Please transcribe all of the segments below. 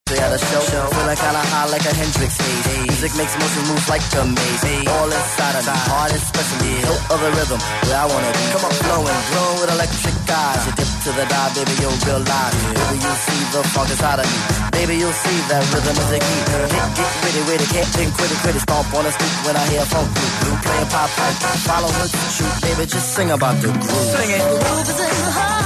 At a show, feeling kinda high like a Hendrix haze. Music makes motion move like a maze. All inside of me, heart especially. No other rhythm where I wanna be. Come on, flowing, glowing with electric eyes. You dip to the dive, baby, you'll realize. Baby, you'll see the funk inside of me. Baby, you'll see that rhythm is the key. Get with it, can't think, quit it. Stomp on the street when I hear funk blue. Playing pop pipe, follow her to shoot. Baby, just sing about the groove. Sing it. The groove is in the heart.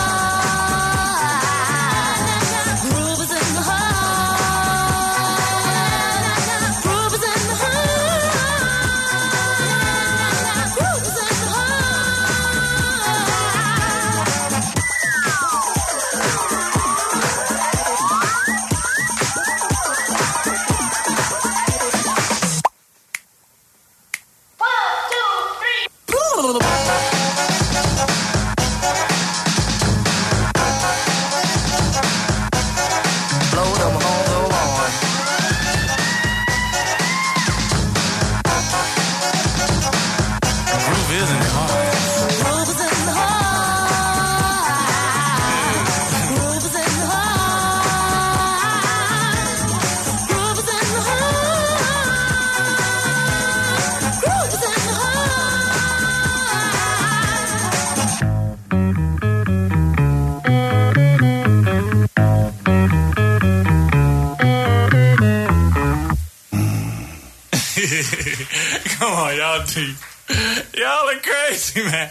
Come on, y'all two. Y'all are crazy, man.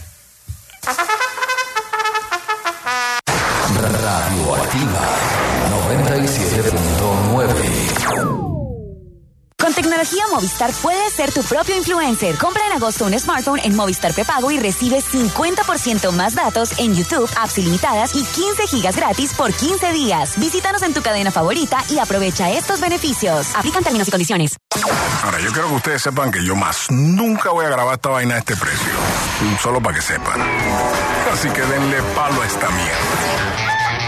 Radioactiva 97.9. Con tecnología Movistar puedes ser tu propio influencer. Compra en agosto un smartphone en Movistar prepago y recibe 50% más datos en YouTube, apps ilimitadas y 15 gigas gratis por 15 días. Visítanos en tu cadena favorita y aprovecha estos beneficios. Aplican términos y condiciones. Ahora, yo quiero que ustedes sepan que yo más nunca voy a grabar esta vaina a este precio. Solo para que sepan. Así que denle palo a esta mierda.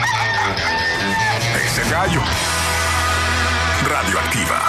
Ese gallo. Radioactiva.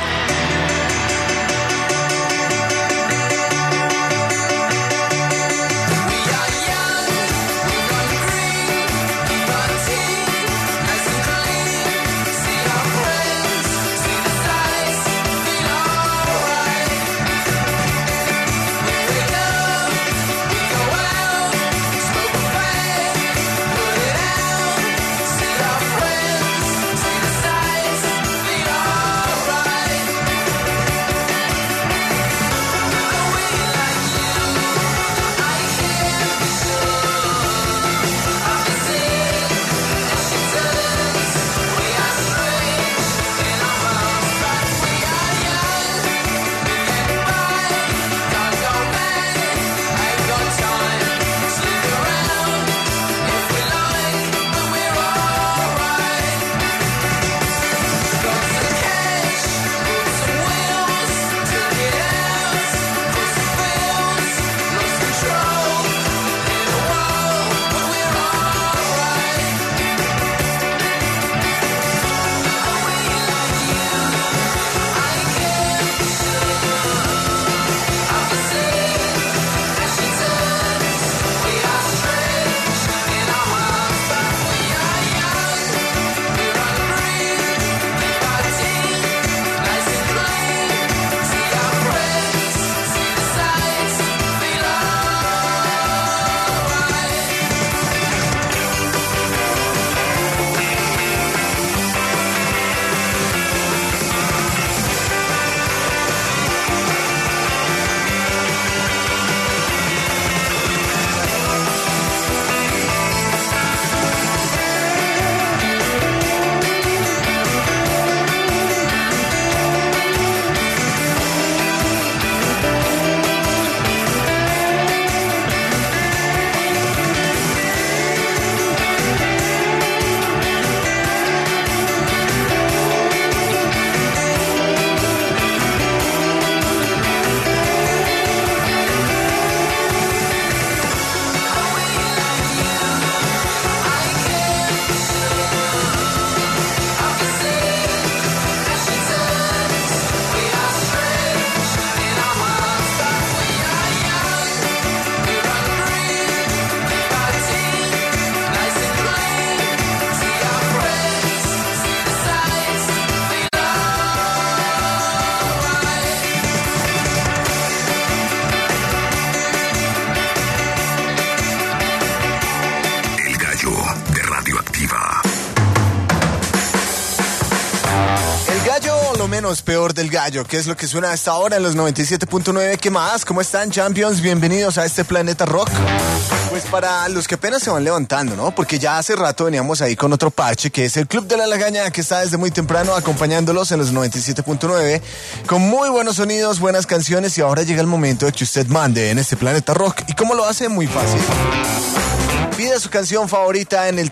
lo menos peor del gallo, que es lo que suena hasta ahora en los 97.9. ¿Qué más? ¿Cómo están, Champions? Bienvenidos a este Planeta Rock. Pues para los que apenas se van levantando, ¿no? Porque ya hace rato veníamos ahí con otro parche, que es el Club de la Lagaña, que está desde muy temprano acompañándolos en los 97.9, con muy buenos sonidos, buenas canciones, y ahora llega el momento de que usted mande en este Planeta Rock. ¿Y cómo lo hace? Muy fácil. Pida su canción favorita en el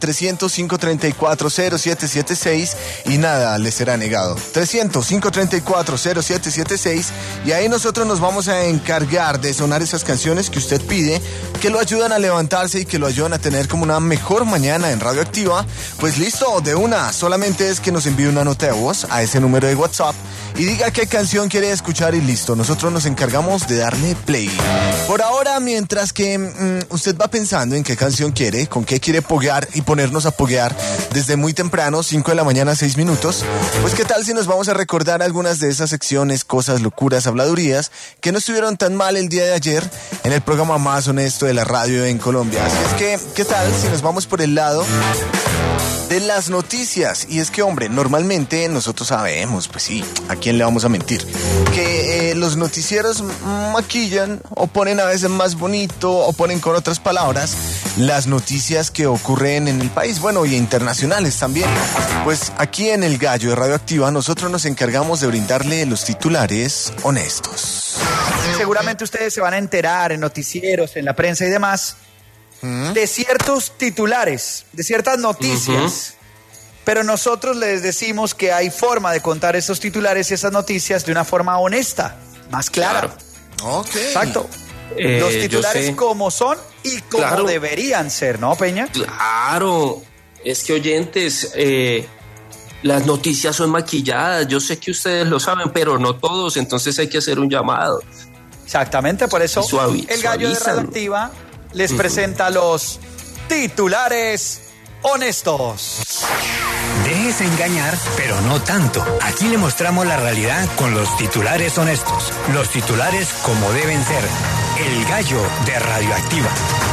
300-534-0776 y nada le será negado. 300-534-0776 y ahí nosotros nos vamos a encargar de sonar esas canciones que usted pide, que lo ayudan a levantarse y que lo ayudan a tener como una mejor mañana en Radioactiva. Pues listo, de una. Solamente es que nos envíe una nota de voz a ese número de WhatsApp y diga qué canción quiere escuchar y listo. Nosotros nos encargamos de darle play. Por ahora, mientras que usted va pensando en qué canción quiere, con qué quiere poguear y ponernos a poguear desde muy temprano, 5 de la mañana, 6 minutos, pues qué tal si nos vamos a recordar algunas de esas secciones, cosas, locuras, habladurías que no estuvieron tan mal el día de ayer en el programa más honesto de la radio en Colombia. Así es que, ¿qué tal si nos vamos por el lado de las noticias? Y es que, hombre, normalmente nosotros sabemos, pues sí, ¿a quién le vamos a mentir? Que los noticieros maquillan o ponen a veces más bonito o ponen con otras palabras las noticias que ocurren en el país, bueno, y internacionales también. Pues aquí en El Gallo de Radioactiva nosotros nos encargamos de brindarle los titulares honestos. Seguramente ustedes se van a enterar en noticieros, en la prensa y demás, de ciertos titulares, de ciertas noticias. Pero nosotros les decimos que hay forma de contar esos titulares y esas noticias de una forma honesta, más clara. Claro. Ok. Exacto. Los titulares como son y como deberían ser, ¿no, Peña? Claro. Es que, oyentes, las noticias son maquilladas. Yo sé que ustedes lo saben, pero no todos. Entonces hay que hacer un llamado. Exactamente, por eso el Gallo de Radioactiva les presenta los titulares honestos. Déjese engañar, pero no tanto. Aquí le mostramos la realidad con los titulares honestos. Los titulares como deben ser. El Gallo de Radioactiva.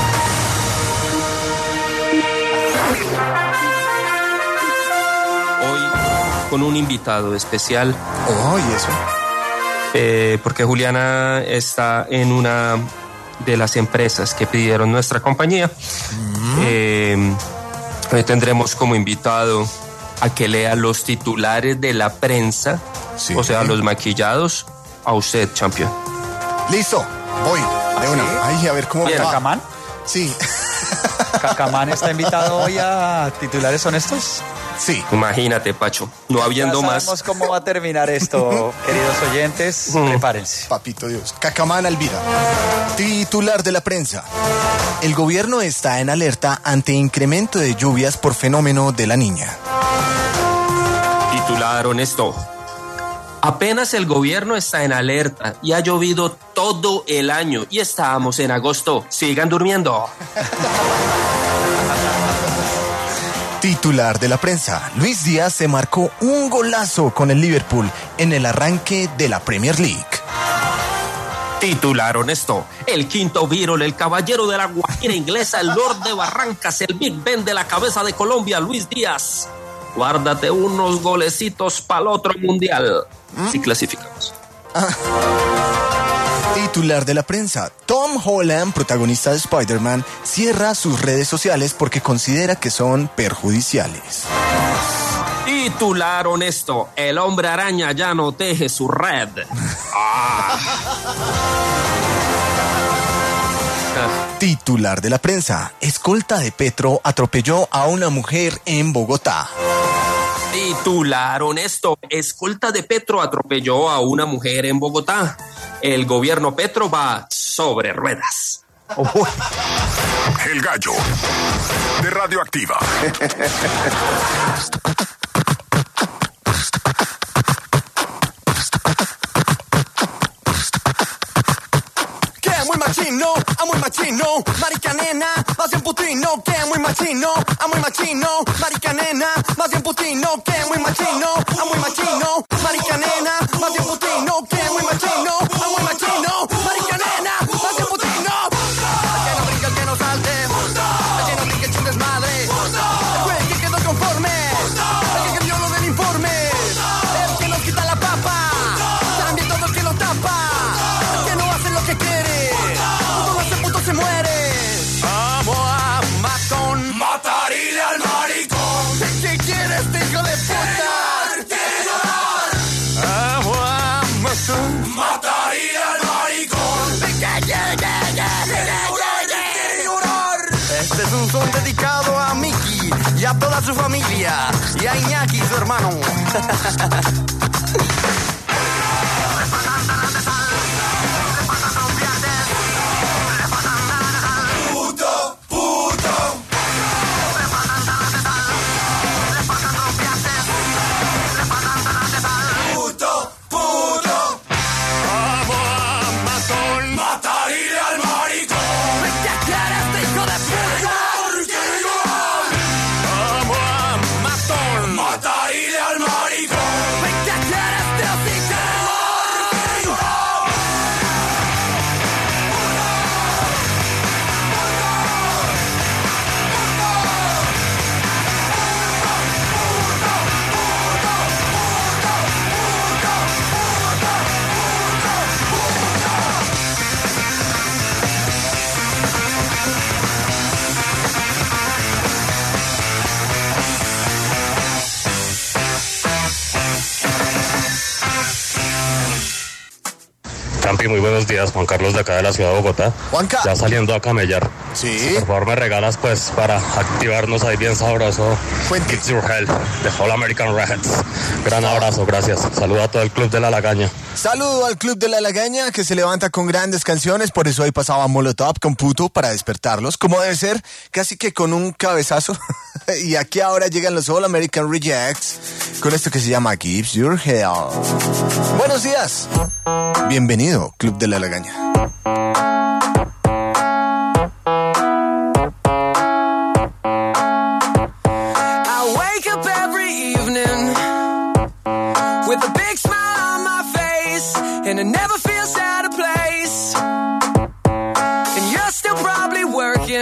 Hoy con un invitado especial. Oh, ¿y eso? Porque Juliana está en una de las empresas que pidieron nuestra compañía. Hoy tendremos como invitado a que lea los titulares de la prensa, o sea, los maquillados, a usted, campeón. Listo, voy, de una. Ay, a ver cómo va. ¿Cacamán? Sí. ¿Cacamán está invitado hoy a titulares honestos? Sí. Imagínate, Pacho, no habiendo más. Sabemos cómo va a terminar esto, queridos oyentes. Prepárense. Papito Dios. Cacamán Alvira. Titular de la prensa. El gobierno está en alerta ante incremento de lluvias por fenómeno de la Niña. Titular honesto. Apenas el gobierno está en alerta y ha llovido todo el año y estábamos en agosto. Sigan durmiendo. Titular de la prensa. Luis Díaz se marcó un golazo con el Liverpool en el arranque de la Premier League. Titular honesto. El quinto Beatle, el caballero de la Guajira inglesa, el Lord de Barrancas, el Big Ben de la cabeza de Colombia, Luis Díaz. Guárdate unos golecitos para el otro mundial. Si clasificamos. Titular de la prensa. Tom Holland, protagonista de Spider-Man, cierra sus redes sociales porque considera que son perjudiciales. Titular honesto. El hombre araña ya no teje su red. Titular de la prensa. Escolta de Petro atropelló a una mujer en Bogotá. Titular honesto. Escolta de Petro atropelló a una mujer en Bogotá. El gobierno Petro va sobre ruedas. El Gallo de Radioactiva. Muy machino, marica nena, más bien putino, que muy machino, muy machino, marica nena, más bien putino, que muy machino, marica nena, más bien putino, que muy machino, marica nena, más bien putino. El que no brinca, el que no salte, el que no brinca, el desmadre, el güey que quedó conforme, el que dio lo del informe, el que nos quita la papa. su familia y a Iñaki, su hermano. Campi, muy buenos días, Juan Carlos de acá de la ciudad de Bogotá. Juanca. Ya saliendo a camellar. Sí. Si por favor me regalas pues para activarnos ahí bien sabroso. Cuente. It's Your Hell, de All American Reds. Gran abrazo, gracias. Saludo a todo el club de la Lagaña. Saludo al Club de la Lagaña, que se levanta con grandes canciones, por eso ahí pasaba Molotov con Puto para despertarlos, como debe ser, casi que con un cabezazo. Y aquí ahora llegan los All American Rejects con esto que se llama Gives Your Hell. Buenos días. Bienvenido, Club de la Lagaña. I wake up every evening with a big smile on my face, and it never feels out of place. And you're still probably working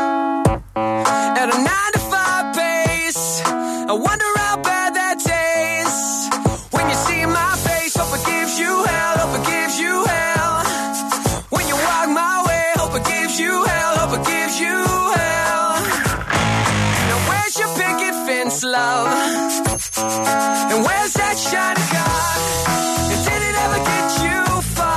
at a 9-to-5 pace. I wonder how bad that tastes when you see my face. Hope it gives you hell, hope it gives you hell. When you walk my way, hope it gives you hell, hope it gives you hell. Now where's your picket fence, love? And where's that shiny car? And did it ever get you far?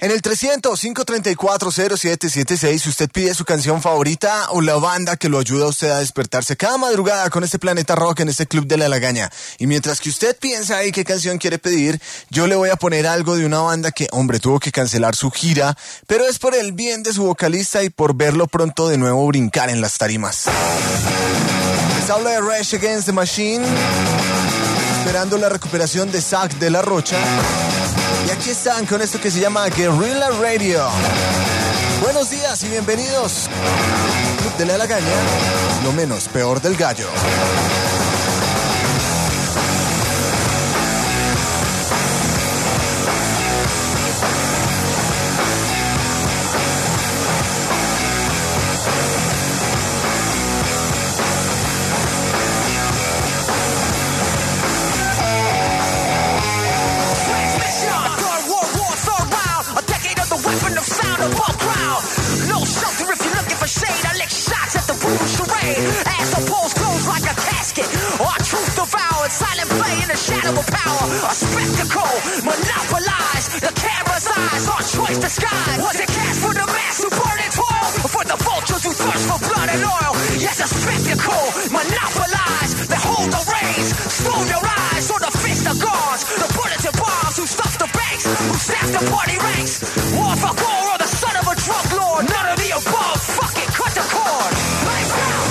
En el 300-534-0776 usted pide su canción favorita o la banda que lo ayuda a usted a despertarse cada madrugada con este Planeta Rock en este Club de la Lagaña. Y mientras que usted piensa ahí qué canción quiere pedir, yo le voy a poner algo de una banda que, hombre, tuvo que cancelar su gira, pero es por el bien de su vocalista y por verlo pronto de nuevo brincar en las tarimas. Les hablo de Rage Against the Machine, esperando la recuperación de Zack de la Rocha. Y aquí están con esto que se llama Guerrilla Radio. Buenos días y bienvenidos. Club de la Lagaña, lo menos peor del gallo. As the polls close like a casket, our truth devoured, silent play in the shadow of power. A spectacle, monopolized, the camera's eyes, our choice disguised. Was it cast for the mass who burn and toil, or for the vultures who thirst for blood and oil? Yes, a spectacle, monopolized, they hold the reins, stone your eyes, or the fist of guards, the bullets and bombs who stuff the banks, who staff the party ranks. War for gold or the son of a drug lord, none of the above, fuck it, cut the cord. Lights out.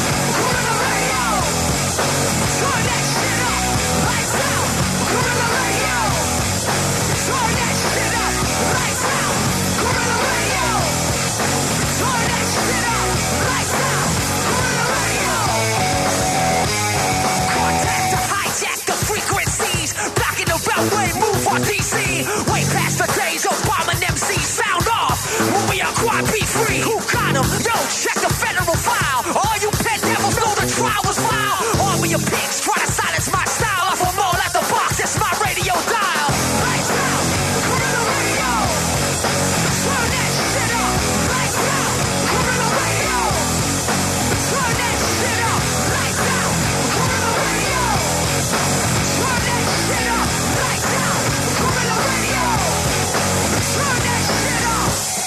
DC, way past the days of bombing MCs. Sound off, when we are quiet, be free. Who got him? Yo, check the federal file. All you pet devils know the trial was foul. All of your pigs try to silence my style. Off a mall at the box, it's my radio dial. Lights out, Guerrilla Radio. Turn that shit up. Lights out, Guerrilla Radio. Turn that shit up. Lights out, Guerrilla Radio. Turn that shit up. Lights out. Guerrilla Radio. Turn that shit up.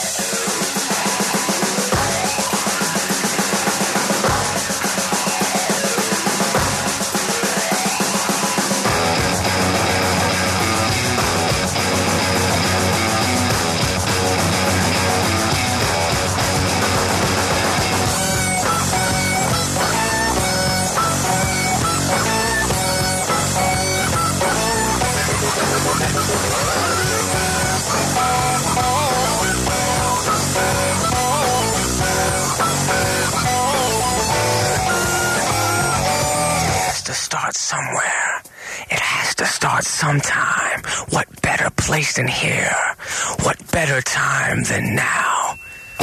Somewhere. It has to start sometime. What better place than here? What better time than now?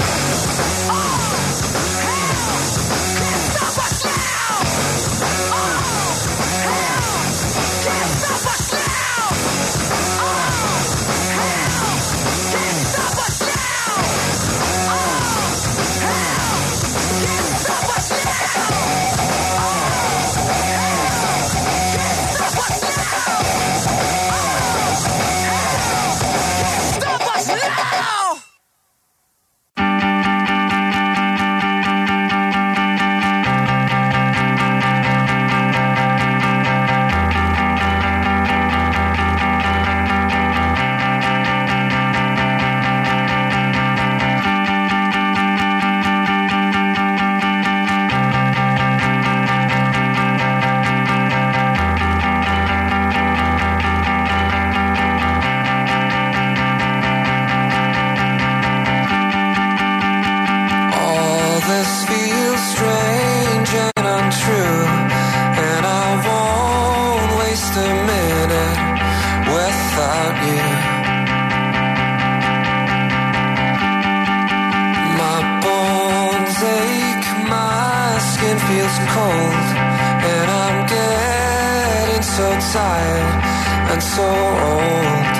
And so old.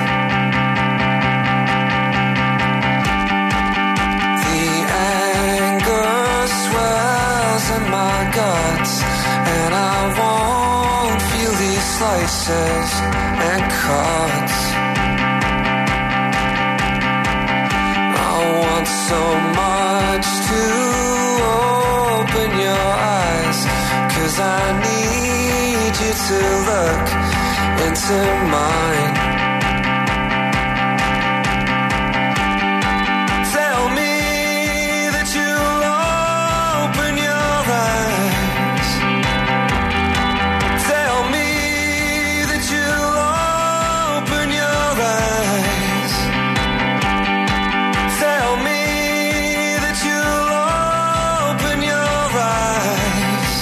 The anger swells in my guts, and I won't feel these slices and cuts. I need you to look into mine. Tell me that you'll open your eyes. Tell me that you'll open your eyes. Tell me that you'll open your eyes.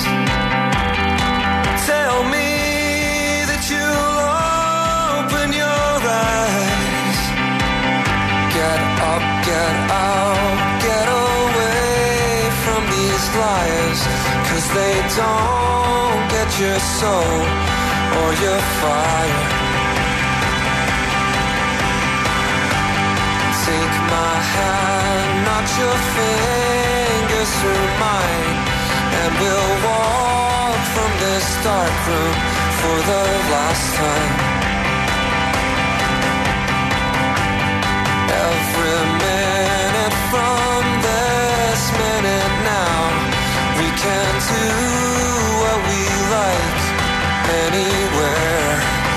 Tell me that you'll open your eyes. Get up, get out, get away from these liars, 'cause they don't get your soul or your fire. Take my hand, not your fingers through mine, and we'll walk from this dark room for the last time. Every minute from this minute now, we can do what we like anywhere.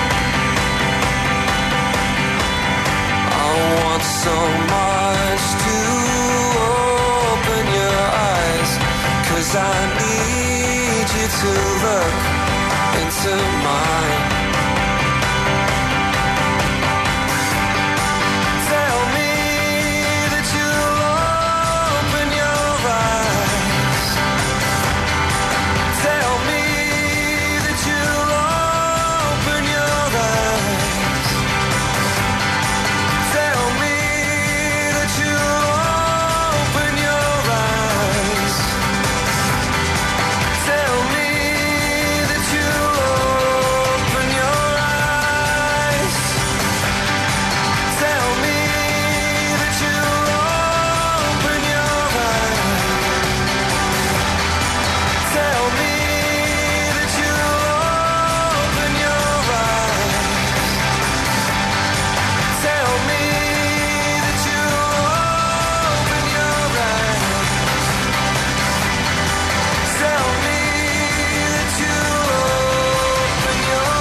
I want so much to open your eyes, 'cause I need you to look into mine. Tell me that you'll open your eyes. Tell me that you'll open your eyes. Tell me that you'll open your eyes. Tell me that you'll open your eyes. Tell me that you'll open your eyes. Tell me that you'll open your eyes. Tell me that you'll open your eyes. Tell me that you'll open your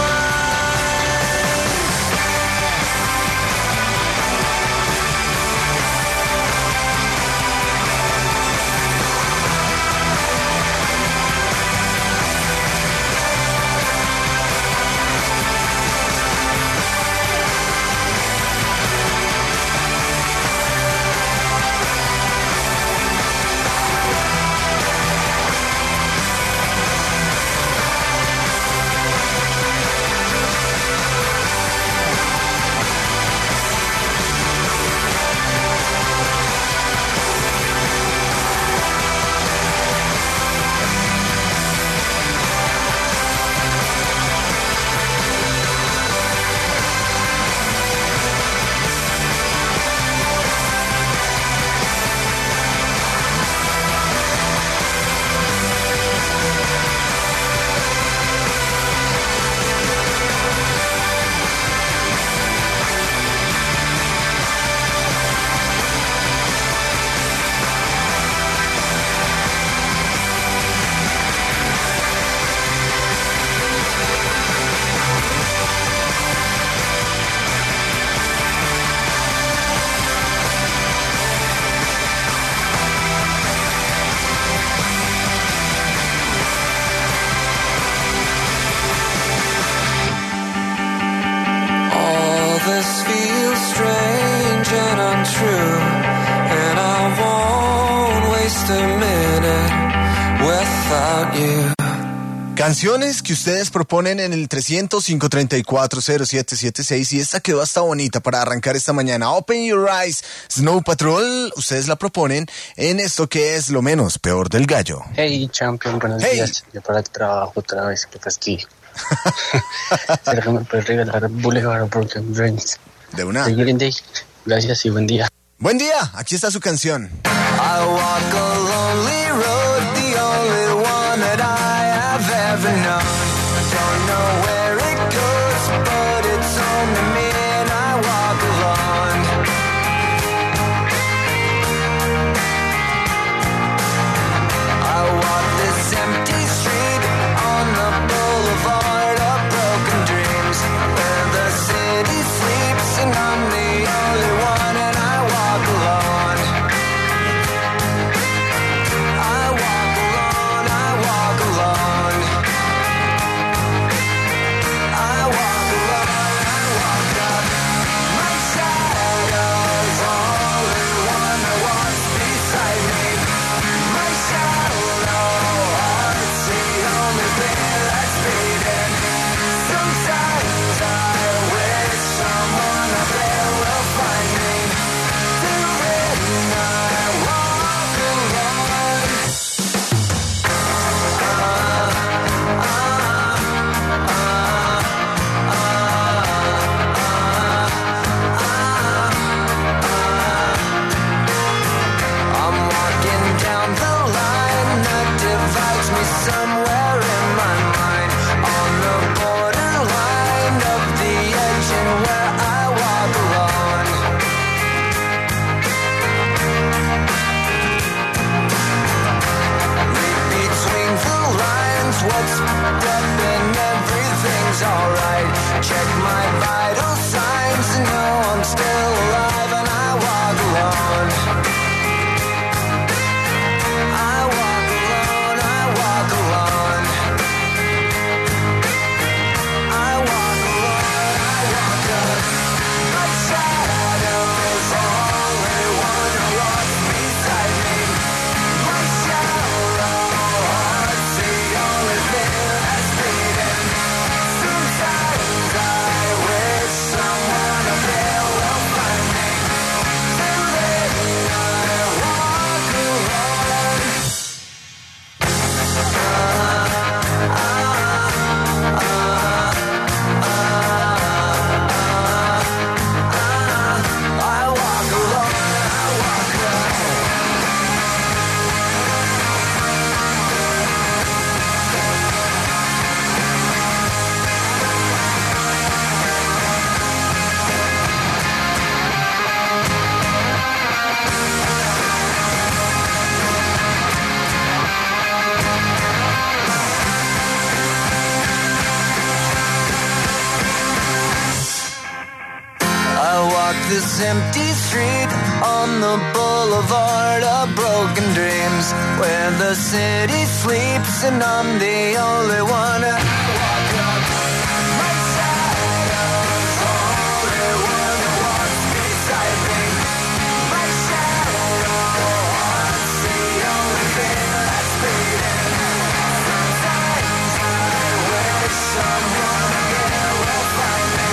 All this feels strange and untrue, and I won't waste a minute without you. Canciones que ustedes proponen en el 300-534-0776 y esta quedó hasta bonita para arrancar esta mañana. Open Your Eyes, Snow Patrol, ustedes la proponen en esto que es lo menos peor del gallo. Hey, champion, buenos días. Yo para el trabajo otra vez, que fastidio. ¿Será me puedes regalar Boulevard of Broken Dreams? De una. Gracias y buen día. Buen día, aquí está su canción. I walk a lonely road, the only one that I have ever known. Don't know where it goes, but it's home to me and I walk alone. I walk this empty street this empty street on the boulevard of broken dreams, where the city sleeps and I'm the only one who walk up. My shadow's only one who walks beside me. My shadow haunts the only thing that's beating. Sometimes I wish someone again will find me.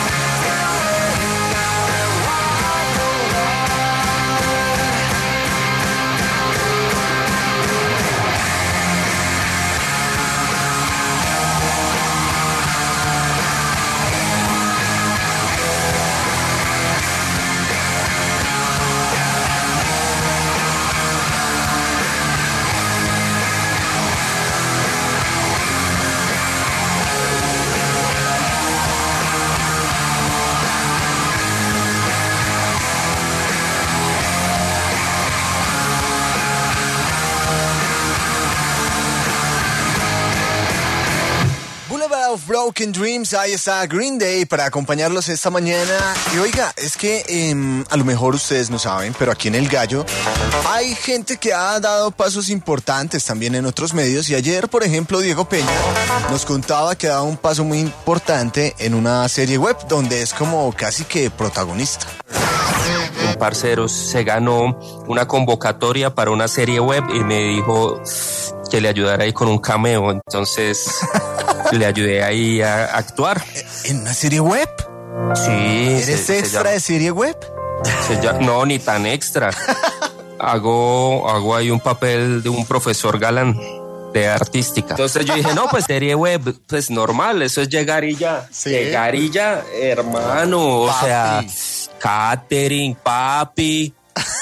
of Broken Dreams, ahí está Green Day para acompañarlos esta mañana. Y oiga, es que a lo mejor ustedes no saben, pero aquí en El Gallo hay gente que ha dado pasos importantes también en otros medios. Y ayer, por ejemplo, Diego Peña nos contaba que ha dado un paso muy importante en una serie web donde es como casi que protagonista. Un parcero se ganó una convocatoria para una serie web y me dijo que le ayudara ahí con un cameo, entonces le ayudé ahí a actuar. ¿En una serie web? Sí. ¿Eres extra de serie web? No, ni tan extra. Hago ahí un papel de un profesor galán de artística. Entonces yo dije, no, pues serie web, pues normal, eso es llegar y ya. Sí. Llegar y ya, hermano, papi. O sea, catering, papi,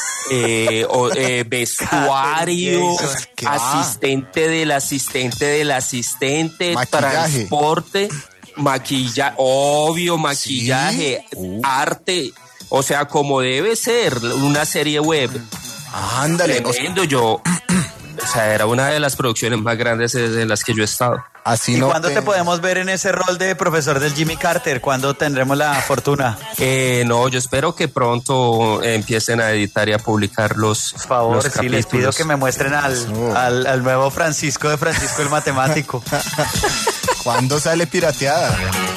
vestuario, asistente del asistente, maquillaje. Transporte, maquillaje, obvio, maquillaje, ¿sí? Arte, o sea, como debe ser una serie web. Ándale. Tremendo, yo... O sea, era una de las producciones más grandes en las que yo he estado. Así. ¿Y cuándo te podemos ver en ese rol de profesor del Jimmy Carter? ¿Cuándo tendremos la fortuna? No, yo espero que pronto empiecen a editar y a publicar los Por favor, los sí, capítulos. les pido que me muestren al nuevo Francisco de Francisco el Matemático. ¿Cuándo sale pirateada?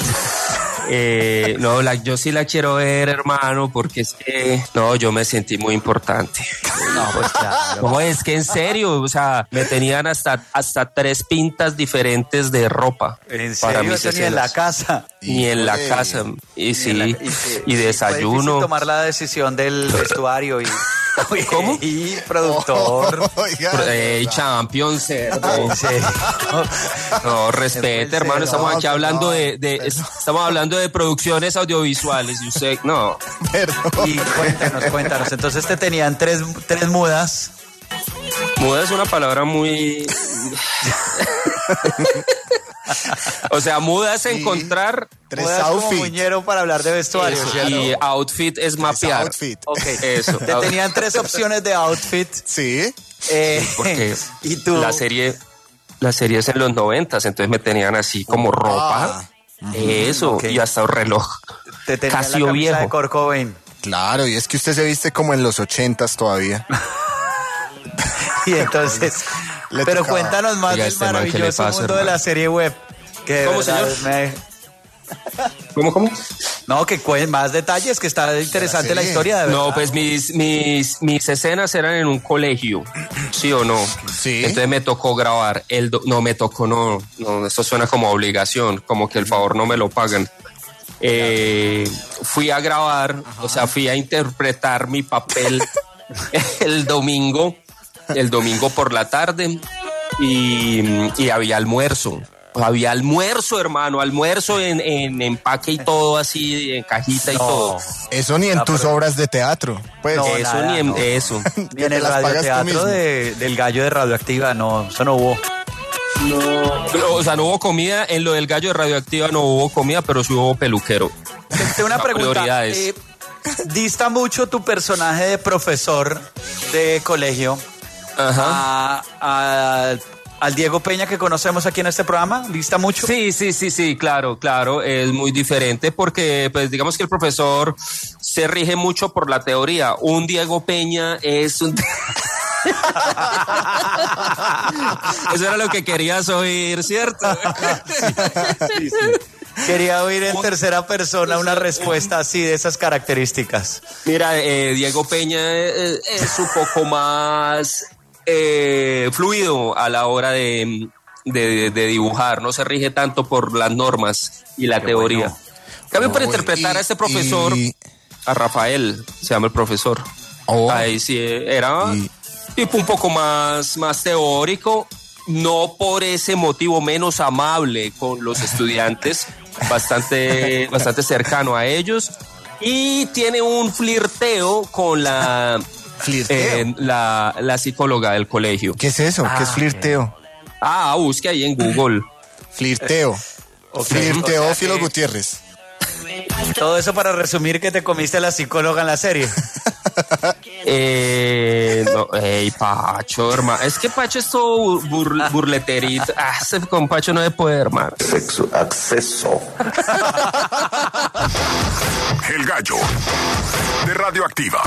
No, yo sí la quiero ver, hermano, porque es que, no, yo me sentí muy importante. No, pues claro. No, es que en serio, o sea, me tenían hasta 3 pintas diferentes de ropa. ¿En serio? Para mis Ni en la casa. Ni en la casa. Y sí, y desayuno. Fue difícil tomar la decisión del vestuario y... ¿Cómo? Y productor. Champions. No, respete, hermano. Estamos aquí hablando estamos hablando de producciones audiovisuales y usted, no. Perdón. Y cuéntanos. Entonces te tenían tres mudas. Muda es una palabra muy... O sea, muda es encontrar... 3 outfits. Como muñero para hablar de vestuario. Eso, y outfit es mapear. Outfit. Okay. Eso. Te tenían 3 opciones de outfit. Sí. Porque ¿y tú? La serie es en los 90s, entonces me tenían así como ropa. Eso, okay. Y hasta un reloj. Te tenían Casio la camisa viejo. de Kurt Cobain. Claro, y es que usted se viste como en los 80s todavía. Y entonces... Pero cuéntanos más del maravilloso mundo de la serie web. Que ¿Cómo, señor? ¿Cómo? No, que más detalles, que está interesante la historia, de verdad. No, pues mis escenas eran en un colegio, ¿sí o no? Sí. Entonces me tocó grabar. No, esto suena como obligación, como que el favor no me lo pagan. Fui a grabar, o sea, fui a interpretar mi papel el domingo por la tarde y había almuerzo. Había almuerzo, hermano, en empaque y todo así, en cajita y todo. Eso ni en tus obras de teatro. Pues. No, eso nada, ni en eso. Ni en el radioteatro del Gallo de Radioactiva, no, eso no hubo. No, o sea, no hubo comida, en lo del Gallo de Radioactiva no hubo comida, pero sí hubo peluquero. Tengo una pregunta. Prioridades. Dista mucho tu personaje de profesor de colegio al Diego Peña que conocemos aquí en este programa? ¿Dista mucho? Sí, claro, es muy diferente porque pues digamos que el profesor se rige mucho por la teoría. Un Diego Peña es un... Eso era lo que querías oír, ¿cierto? Sí. Quería oír en tercera persona una respuesta así de esas características. Mira, Diego Peña es un poco más fluido a la hora de dibujar, no se rige tanto por las normas y la teoría. Bueno. También para interpretar a este profesor, a Rafael, se llama el profesor. Ahí sí era tipo un poco más teórico, no por ese motivo menos amable con los estudiantes, bastante cercano a ellos, y tiene un flirteo con la psicóloga del colegio. ¿Qué es eso? ¿Qué es flirteo? Busque ahí en Google. Flirteo. Teófilo Gutiérrez. Todo eso para resumir que te comiste a la psicóloga en la serie. No, Pacho, hermano. Es que Pacho es todo burleterito. Con Pacho no se puede, hermano. Sexo, acceso. El Gallo de Radioactiva.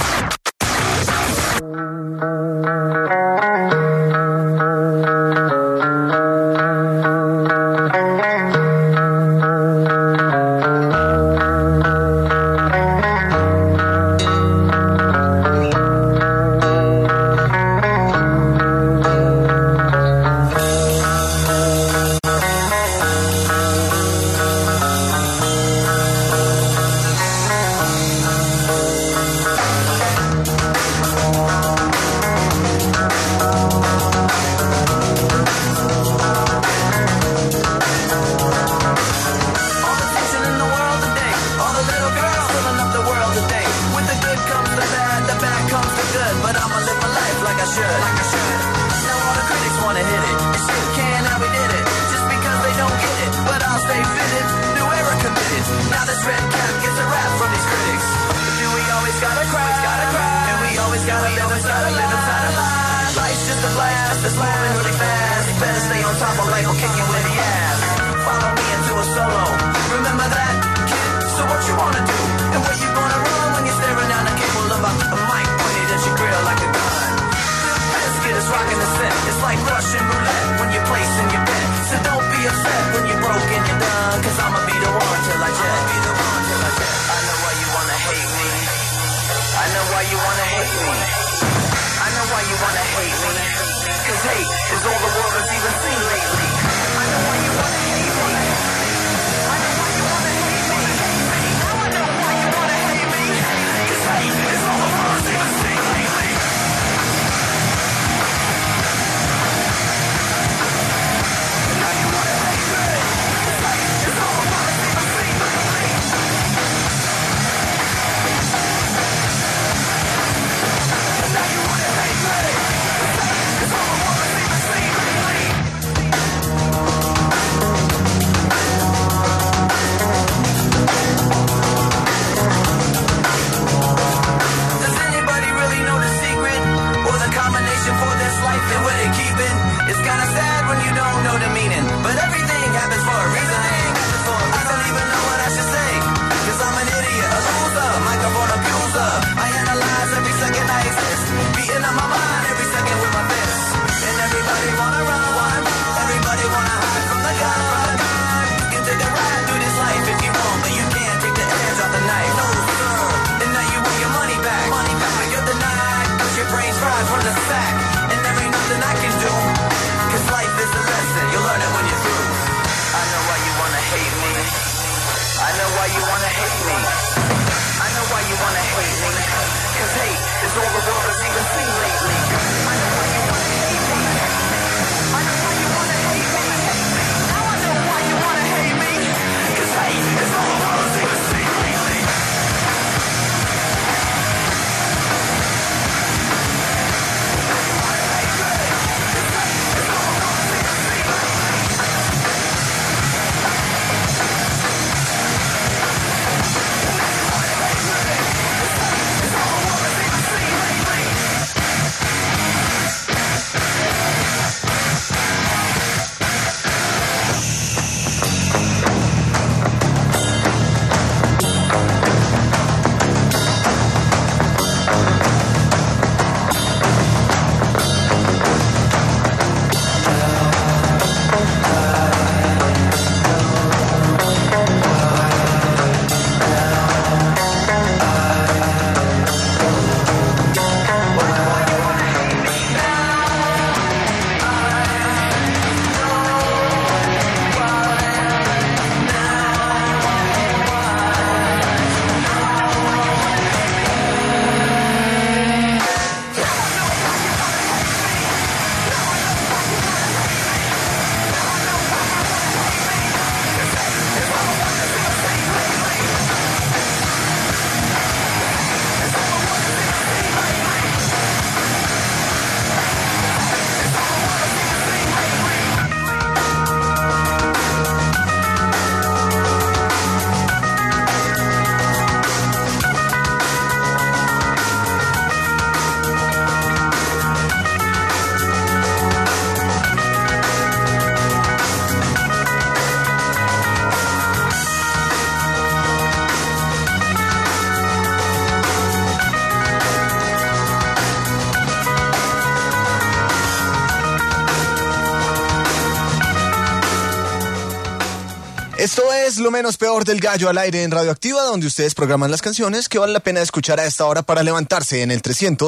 Esto es Lo Menos Peor del Gallo al aire en Radioactiva, donde ustedes programan las canciones que vale la pena escuchar a esta hora para levantarse en el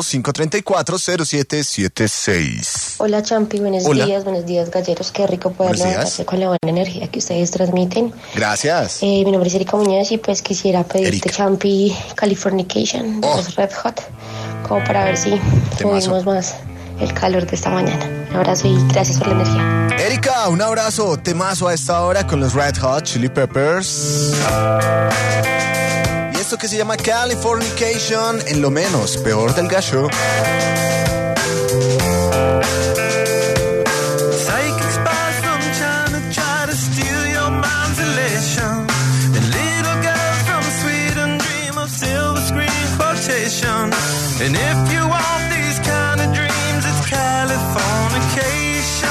300-534-0776. Hola Champi, buenos días galleros, qué rico poder levantarse con la buena energía que ustedes transmiten. Gracias. Mi nombre es Erika Muñoz y pues quisiera pedirte Champi Californication de los Red Hot, como para ver si subimos más el calor de esta mañana. Un abrazo y gracias por la energía. Erika, un abrazo, temazo a esta hora con los Red Hot Chili Peppers. Y esto que se llama Californication en Lo Menos Peor del Gallo. And if you want these kind of dreams, it's Californication.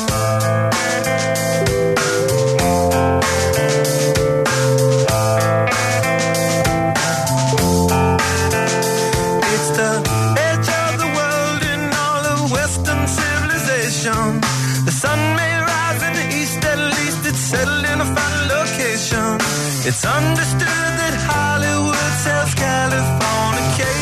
It's the edge of the world in all of Western civilization. The sun may rise in the east, at least it's settled in a final location. It's understood that Hollywood sells Californication.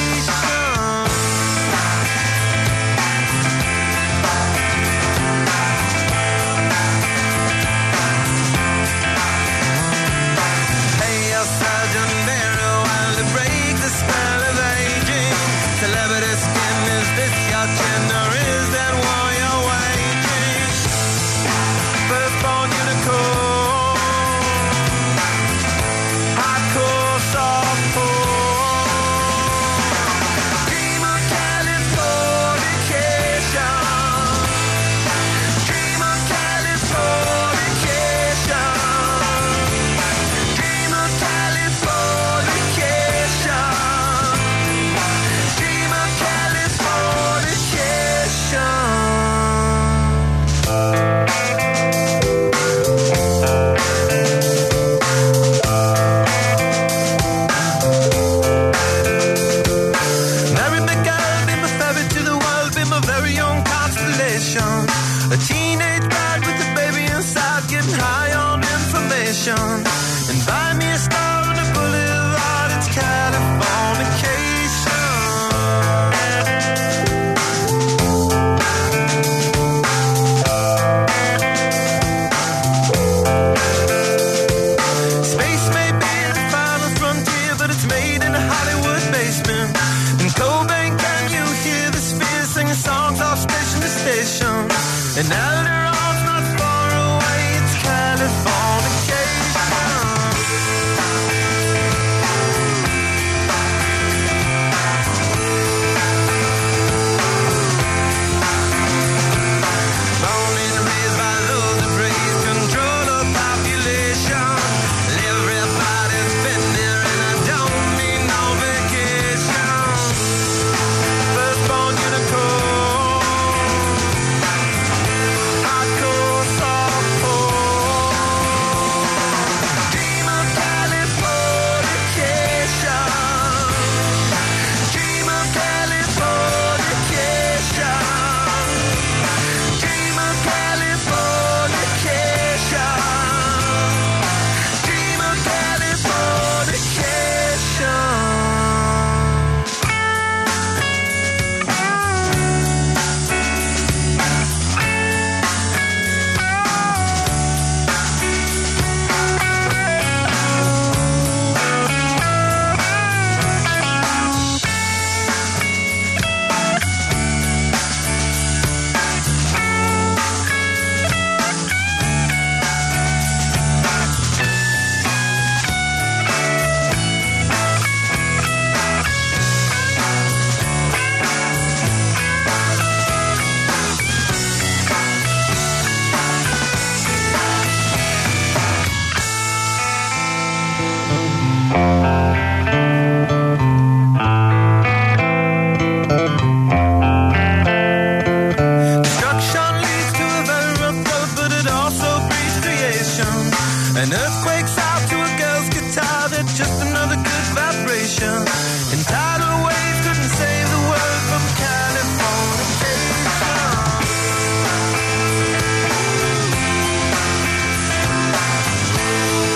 And buy me a star on the boulevard, it's Californication. Space may be the final frontier, but it's made in a Hollywood basement. In Cobain, can you hear the spheres singing songs off station to station? And Alderon's not far away, it's Californication. An earthquake's out to a girl's guitar, that's just another good vibration. And tidal waves couldn't save the world from Californication.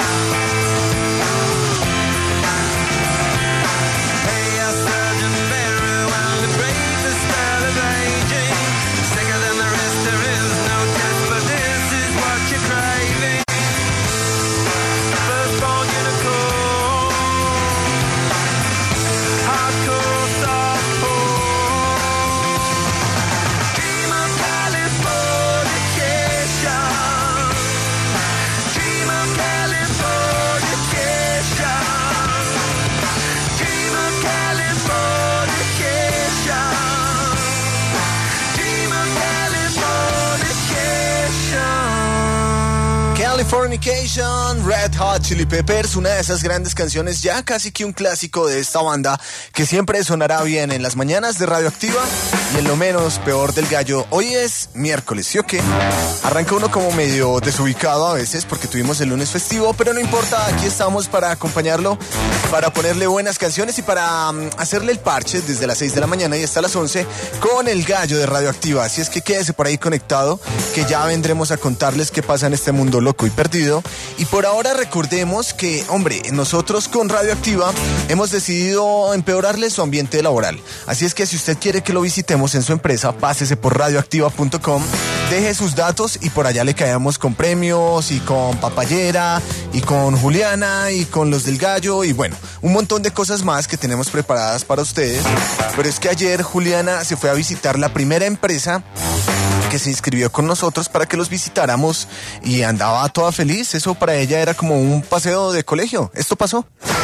Californication, Red Hot Chili Peppers, una de esas grandes canciones, ya casi que un clásico de esta banda, que siempre sonará bien en las mañanas de Radioactiva y en lo menos peor del gallo. Hoy es miércoles, ¿sí o qué? Arranca uno como medio desubicado a veces porque tuvimos el lunes festivo, pero no importa, aquí estamos para acompañarlo, para ponerle buenas canciones y para hacerle el parche desde las 6 de la mañana y hasta las 11 con el gallo de Radioactiva. Así es que quédese por ahí conectado, que ya vendremos a contarles qué pasa en este mundo loco y perdido. Y por ahora recordemos que, hombre, nosotros con Radioactiva hemos decidido empeorarle su ambiente laboral. Así es que si usted quiere que lo visitemos en su empresa, pásese por radioactiva.com, deje sus datos y por allá le caemos con premios y con Papayera y con Juliana y con los del gallo y bueno, un montón de cosas más que tenemos preparadas para ustedes. Pero es que ayer Juliana se fue a visitar la primera empresa que se inscribió con nosotros para que los visitáramos y andaba toda feliz. Eso para ella era como un paseo de colegio. ¿Esto pasó?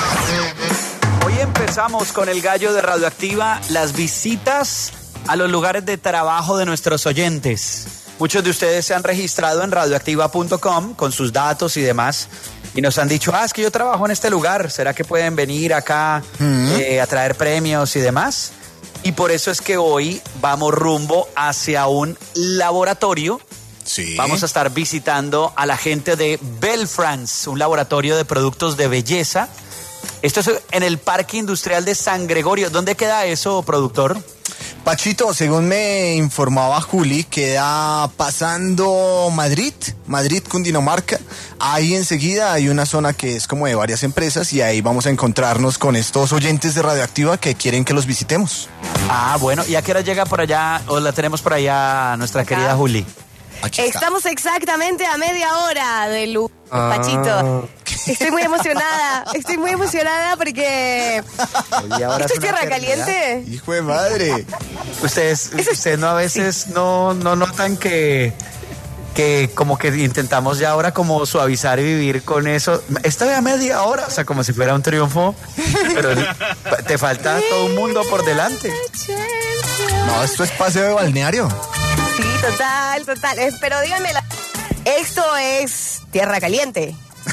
Hoy empezamos con el gallo de Radioactiva, las visitas a los lugares de trabajo de nuestros oyentes. Muchos de ustedes se han registrado en radioactiva.com con sus datos y demás y nos han dicho, es que yo trabajo en este lugar, ¿será que pueden venir acá a traer premios y demás? Y por eso es que hoy vamos rumbo hacia un laboratorio. Sí. Vamos a estar visitando a la gente de Belle France, un laboratorio de productos de belleza. Esto es en el Parque Industrial de San Gregorio. ¿Dónde queda eso, productor? Pachito, según me informaba Juli, queda pasando Madrid, Cundinamarca. Ahí enseguida hay una zona que es como de varias empresas y ahí vamos a encontrarnos con estos oyentes de Radioactiva que quieren que los visitemos. Ah, bueno, ¿y a qué hora llega por allá o la tenemos por allá nuestra querida Juli? Estamos exactamente a media hora del lugar, Pachito. Estoy muy emocionada porque... ¿Esto es tierra caliente? ¡Hijo de madre! Ustedes no a veces no notan que como que intentamos ya ahora como suavizar y vivir con eso. Esta de a media hora, o sea, como si fuera un triunfo, pero te falta todo un mundo por delante. No, esto es paseo de balneario. Sí, total. Pero díganme, ¿esto es tierra caliente?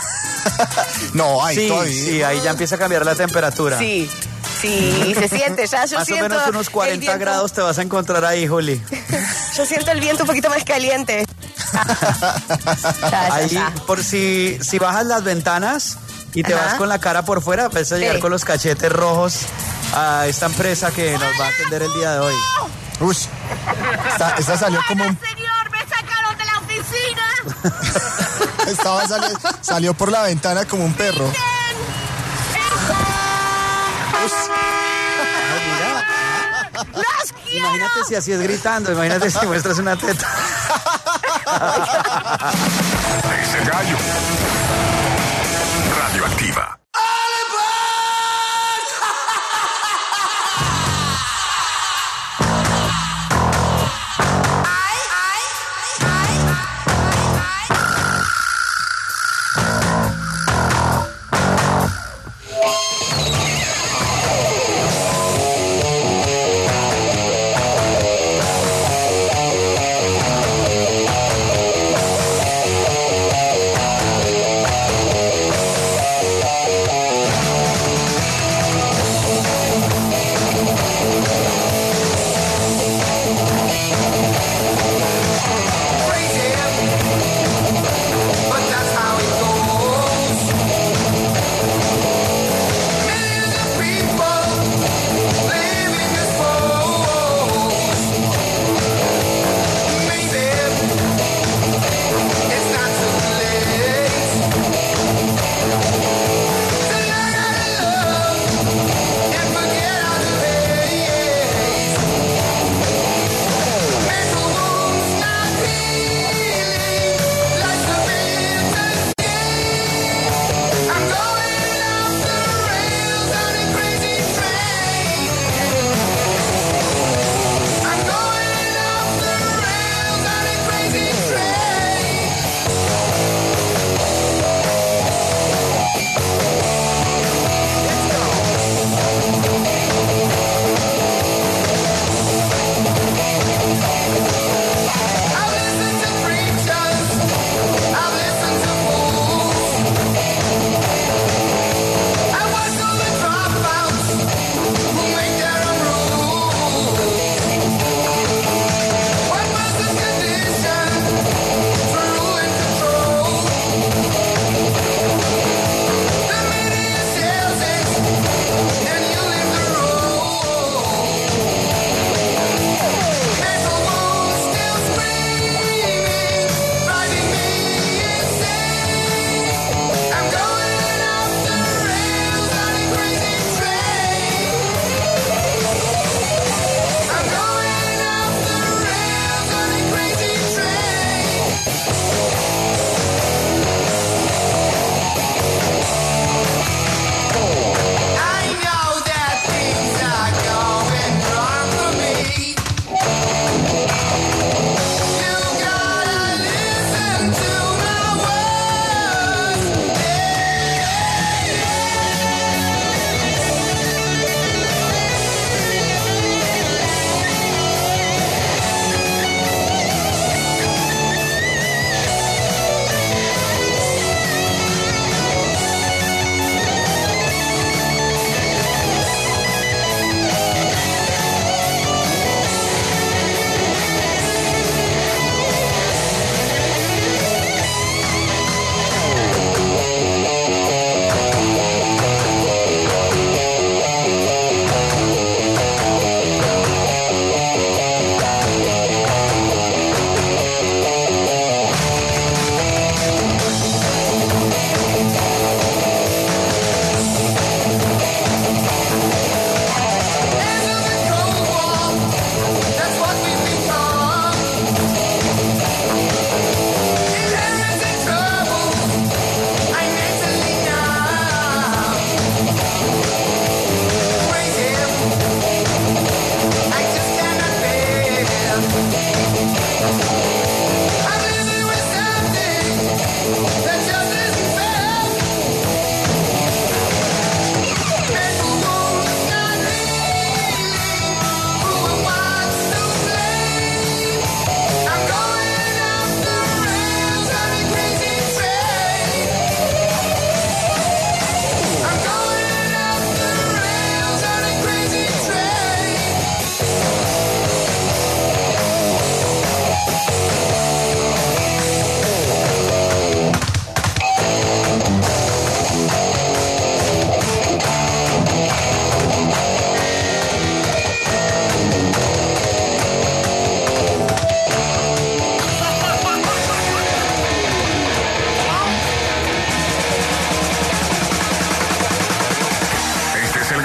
No, ahí todavía. Sí, ahí ya empieza a cambiar la temperatura. Sí, se siente, ya yo más siento... Más o menos unos 40 grados te vas a encontrar ahí, Juli. Yo siento el viento un poquito más caliente. Ahí, por si bajas las ventanas y te vas con la cara por fuera, vas a llegar con los cachetes rojos a esta empresa que nos va a atender el día de hoy. Uy, esta salió como un... ¡Señor, me sacaron de la oficina! Salió por la ventana como un perro. Imagínate si así es gritando, imagínate si muestras una teta. Es el gallo. Radioactiva.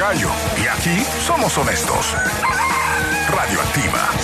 gallo. Y aquí somos honestos. Radioactiva.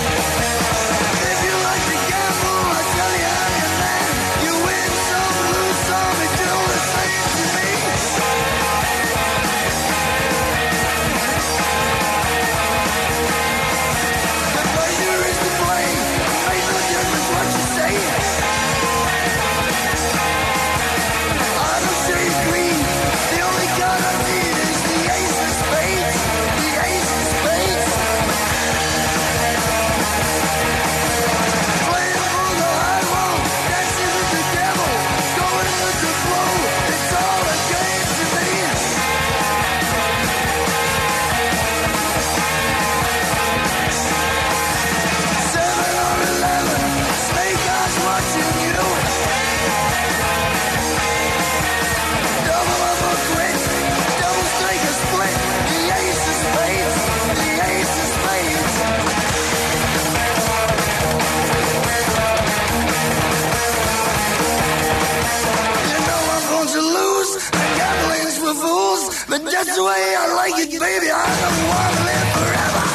But that's the way I like it, baby. I don't want to live forever.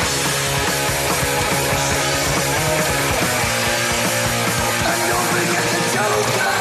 And don't forget the Joker.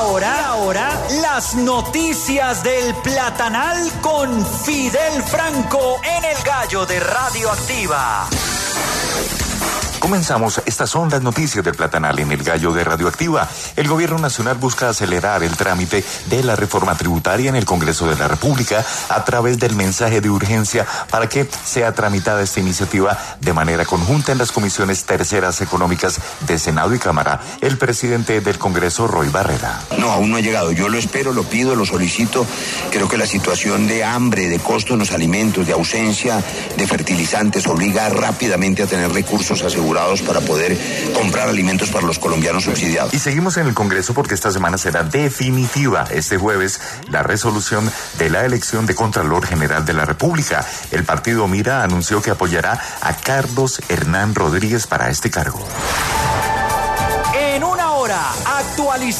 ahora, las noticias del Platanal con Fidel Franco en El Gallo de Radioactiva. Comenzamos. Estas son las noticias del Platanal en El Gallo de Radioactiva. El gobierno nacional busca acelerar el trámite de la reforma tributaria en el Congreso de la República a través del mensaje de urgencia para que sea tramitada esta iniciativa de manera conjunta en las comisiones terceras económicas de Senado y Cámara. El presidente del Congreso, Roy Barrera. No, aún no ha llegado. Yo lo espero, lo pido, lo solicito. Creo que la situación de hambre, de costo en los alimentos, de ausencia de fertilizantes obliga rápidamente a tener recursos asegurados para poder comprar alimentos para los colombianos subsidiados. Y seguimos en el Congreso porque esta semana será definitiva este jueves la resolución de la elección de Contralor General de la República. El partido Mira anunció que apoyará a Carlos Hernán Rodríguez para este cargo. En una hora, actualizamos